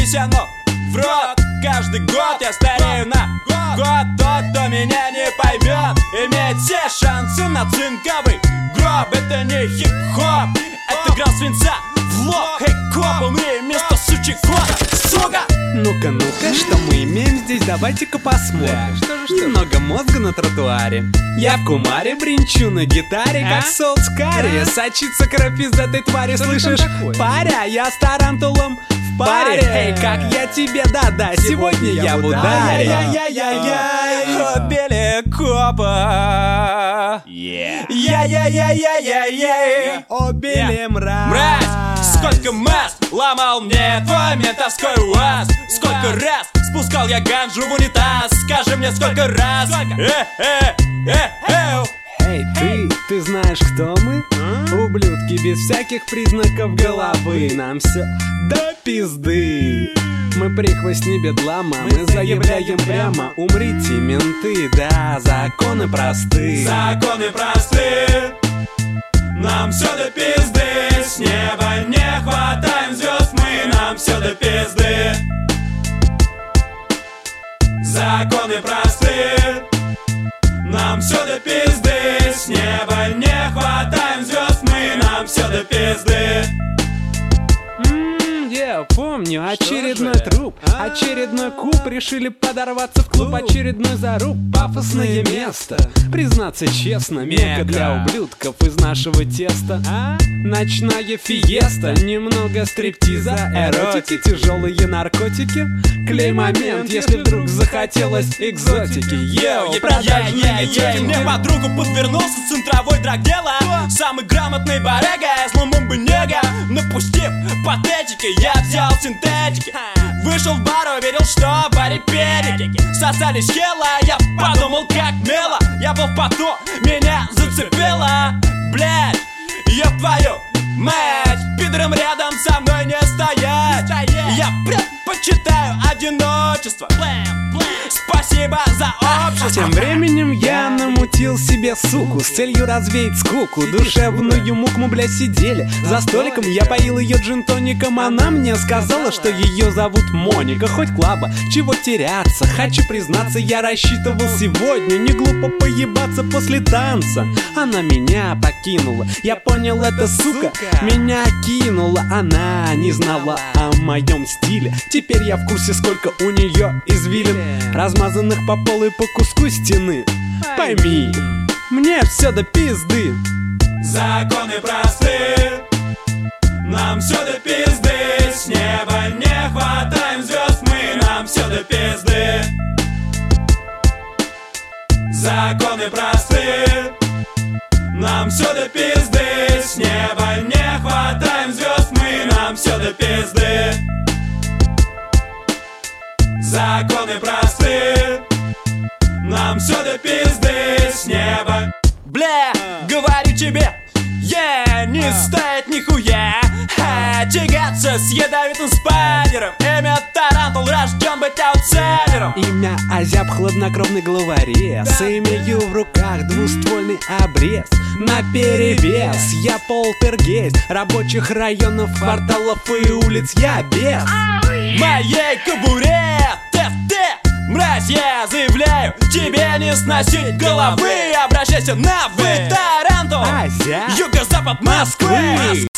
оно в рот. Каждый год я старею на год. Тот, кто меня не поймет, имеет все шансы на цинковый гроб. Это не хип-хоп, это грамм свинца в лоб. Эй, коп, умри вместо сучий кот, сука! Ну-ка, ну-ка, что мы имеем здесь? Давайте-ка посмотрим. Немного мозга на тротуаре. Я в кумаре бренчу на гитаре, как соус-карри. Сочится кровь из этой твари, слышишь? Паря, я с тарантулом в паре. Эй, как я тебе, да-да, сегодня я в ударе. Я-я-я-я-я, убили копа. Я-я-я-я-я-я, Убили мразь. мразь, сколько масс ломал мне твой ментовской УАЗ. Сколько раз спускал я ганжу в унитаз. Скажи мне, сколько раз. Эй, ты знаешь, кто мы? Ублюдки без всяких признаков головы. Нам все до пизды. Мы прихвостни бедлама, мы заявляем прямо: умрите, менты, да, законы просты. Законы просты, нам все до пизды. С неба не хватаем звезд мы, нам все до пизды. Законы просты, нам все до пизды. С неба не хватаем звезд мы, нам все до пизды. Я помню, очередной труп, очередной куб. Решили подорваться в клуб, очередной заруб. Пафосное место, признаться честно, мекка для ублюдков из нашего теста. Ночная фиеста, немного стриптиза, эротики, тяжелые наркотики. Клей-момент, если вдруг захотелось экзотики. Йоу, продажные тетеньки. Мне подругу подвернулся центровой драгдела. Самый грамотный барыга, злым бы нега. Напустив патетики, я взял синтетики. Вышел в бар, уверил, что в баре перики сосались хела, я подумал, как мило. Я был в поту, меня зацепило. Блять, ёб твою мать, пидором рядом со мной не стоять. Я предпочитаю одиночество. Спасибо за общество. Тем временем я намутил себе суку с целью развеять скуку. Душевную муку мы, блядь, сидели за столиком. Я поил ее джин-тоником. Она мне сказала, что ее зовут Моника. Хоть клаба, чего теряться. Хочу признаться, я рассчитывал сегодня не глупо поебаться после танца. Она меня покинула. Я понял, это сука меня кинула. Она не знала о моем стиле. Теперь я в курсе, сколько у нее извилин, размазанных по полу и по куску стены. Пойми, мне все до пизды. Законы просты, нам все до пизды. С неба не хватаем звезд мы, нам все до пизды. Законы просты, нам все до пизды. С неба не хватаем звезд мы, нам все до пизды. Законы просты, нам все до пизды. С неба. Бля, говорю тебе, не стоит нихуя тягаться с ядовитым спайдером. Имя Тарантул, рожден быть аутсайдером. Имя Азяб, хладнокровный главорез. Имею в руках двуствольный обрез. Наперевес я полтергейст рабочих районов, кварталов и улиц. Я без моей кобуре ТФТ. Мразь, я заявляю, тебе не сносить головы. Обращайся на вы, Тарантул, Азяб, юго-запад Москвы.